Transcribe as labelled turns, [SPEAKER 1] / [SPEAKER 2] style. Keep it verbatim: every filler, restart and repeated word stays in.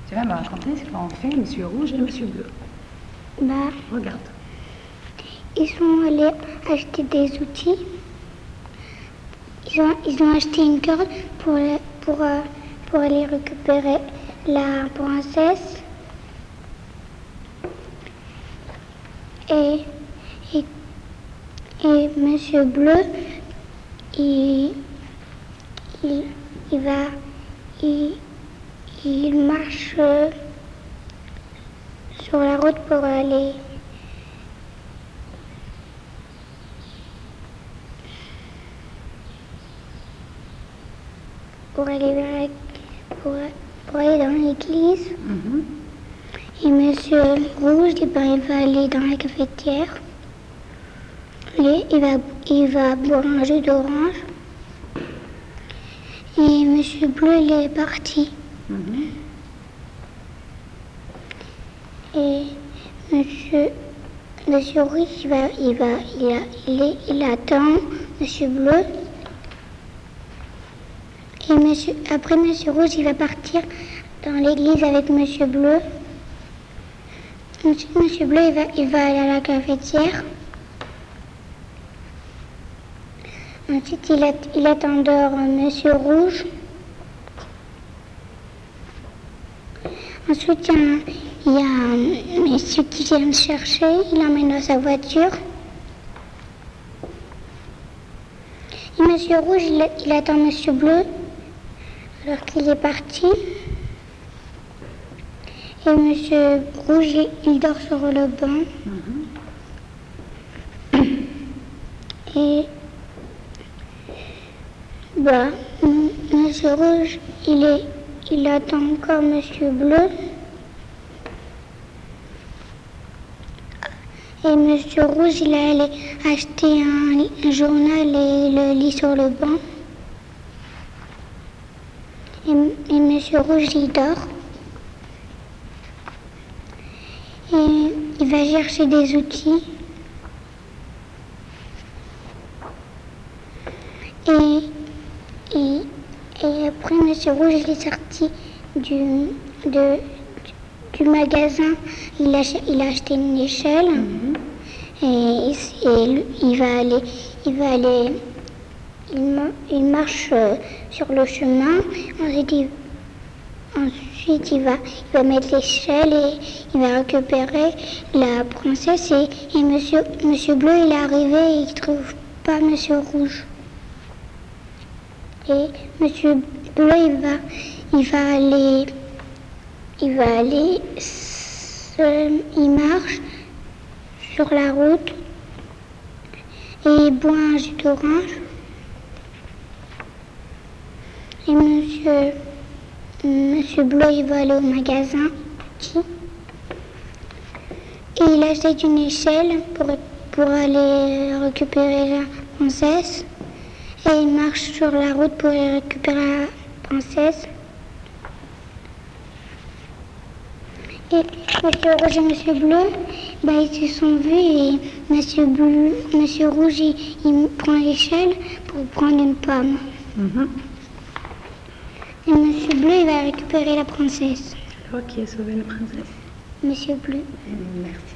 [SPEAKER 1] Tu vas me raconter ce qu'ont fait Monsieur Rouge et Monsieur Bleu.
[SPEAKER 2] Bah,
[SPEAKER 1] Regarde.
[SPEAKER 2] ils sont allés acheter des outils. Ils ont, ils ont acheté une corde pour, pour, euh, pour aller récupérer la princesse. Et, et, et Monsieur Bleu, il, il, il va, il, il marche euh, sur la route pour aller pour aller vers la- pour, pour aller dans l'église.
[SPEAKER 1] Mm-hmm.
[SPEAKER 2] Et Monsieur Rouge, eh ben, il va aller dans la cafetière. Et il va, il va boire un jus d'orange. Et Monsieur Bleu, il est parti.
[SPEAKER 1] Mm-hmm.
[SPEAKER 2] Et Monsieur, Monsieur Rouge, il va, il va, il, a- il, est- il attend Monsieur Bleu. Et monsieur, après Monsieur Rouge, il va partir dans l'église avec Monsieur Bleu. Ensuite, Monsieur Bleu, il va, il va aller à la cafetière. Ensuite, il, at, il attend dehors Monsieur Rouge. Ensuite, il y a, il y a un monsieur qui vient le chercher. Il l'emmène dans sa voiture. Et Monsieur Rouge, il, il attend Monsieur Bleu alors qu'il est parti. Et Monsieur Rouge, il, il dort sur le banc.
[SPEAKER 1] Mm-hmm.
[SPEAKER 2] Et bah, M- Monsieur Rouge, il, est, il attend encore Monsieur Bleu. Et Monsieur Rouge, il est allé acheter un, un journal et le lit sur le banc. Et, et Monsieur Rouge, il dort. Et il va chercher des outils. Et, et, et après, Monsieur Rouge, il est sorti du, de, du magasin. Il a, il a acheté une échelle.
[SPEAKER 1] Mm-hmm.
[SPEAKER 2] Et, et il va aller, il va aller, il, il marche euh, sur le chemin. Ensuite, il, ensuite il, va, il va mettre l'échelle et il va récupérer la princesse. Et, et Monsieur, Monsieur Bleu, il est arrivé et il trouve pas Monsieur Rouge. Et Monsieur Bleu, il va, il va aller, il va aller, il marche sur la route et il boit un jus d'orange. Et Monsieur, Monsieur Bleu, il va aller au magasin et il achète une échelle pour, pour aller récupérer la princesse. Et il marche sur la route pour aller récupérer la princesse. Et Monsieur Rouge et Monsieur Bleu, bah, ils se sont vus et Monsieur, Bleu, Monsieur Rouge, il, il prend l'échelle pour prendre une pomme.
[SPEAKER 1] Mm-hmm.
[SPEAKER 2] Et Monsieur Bleu, il va récupérer la princesse.
[SPEAKER 1] C'est toi qui as sauvé la princesse.
[SPEAKER 2] Monsieur Bleu.
[SPEAKER 1] Merci.